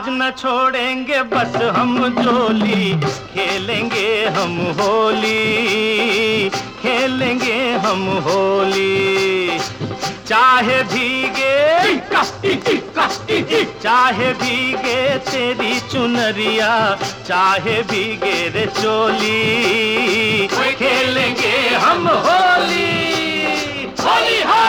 आज न छोड़ेंगे बस हम जोली, खेलेंगे हम होली, खेलेंगे हम होली। चाहे भीगे तेरी चुनरिया, चाहे भीगे रे चोली, खेलेंगे हम होली, होली है।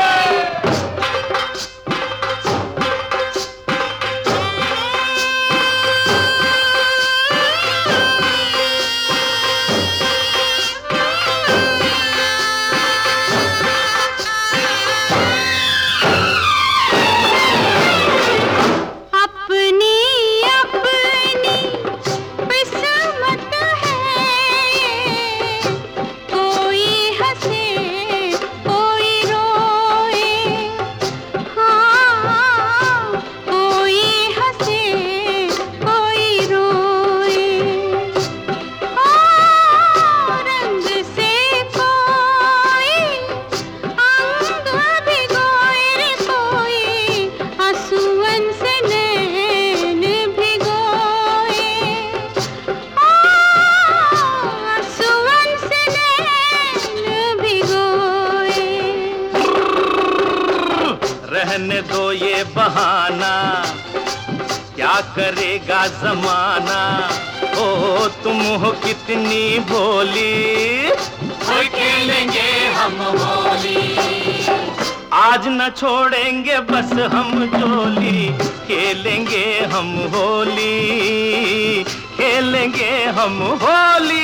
रहने दो ये बहाना, क्या करेगा जमाना। ओ तुम हो कितनी भोली, खेलेंगे हम होली। आज न छोड़ेंगे बस हम जोली, खेलेंगे हम होली, खेलेंगे हम होली।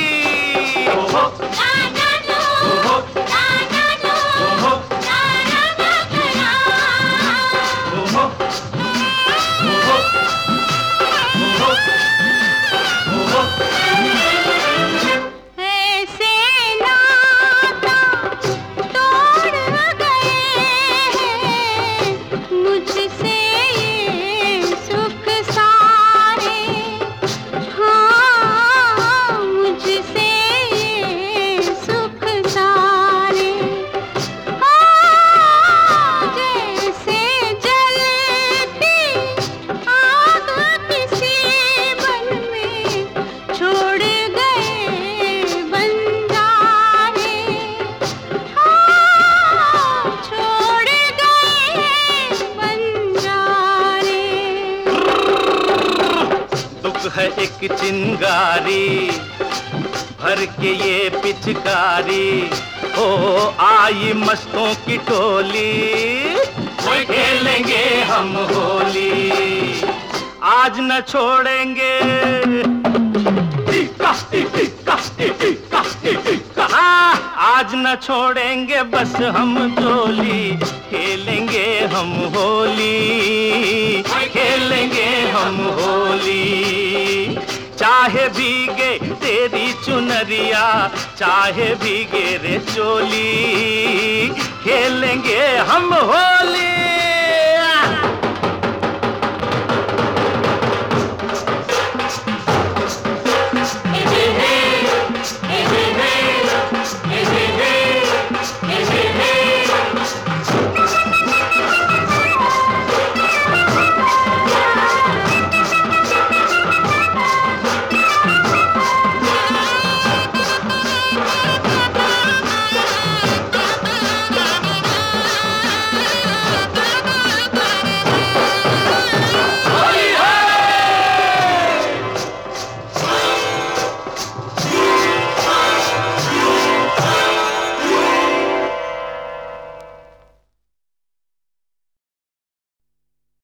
है एक चिंगारी भर के ये पिचकारी, ओ आई मस्तों की टोली, खेलेंगे हम होली। आज न छोड़ेंगे, आज न छोड़ेंगे बस हम जोली, खेलेंगे हम होली, खेलेंगे हम होली। चाहे भीगे तेरी चुनरिया, चाहे भीगे रे चोली, खेलेंगे हम होली।